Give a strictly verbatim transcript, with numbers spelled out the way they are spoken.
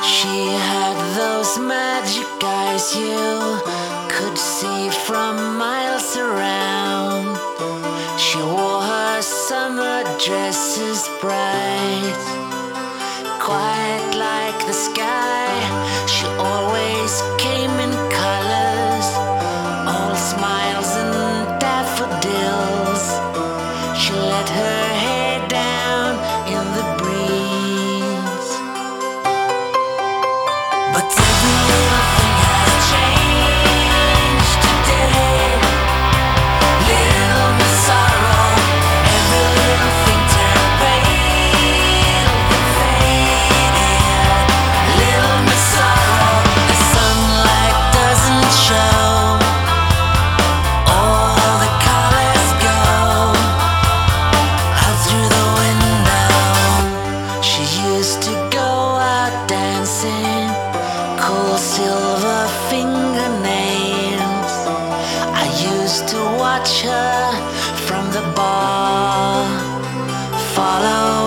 She had those magic eyes you could see from miles around. She wore her summer dresses bright, quiet like the sky. She always came in colors, all smiles and daffodils. She let her hair down in the breeze. But every little thing has changed today. Little Miss Sorrow, every little thing turned pale and faded. Little Miss Sorrow, the sunlight doesn't show. All the colors go out through the window. She used to go out dancing, cool silver fingernails. I used to watch her from the bar, follow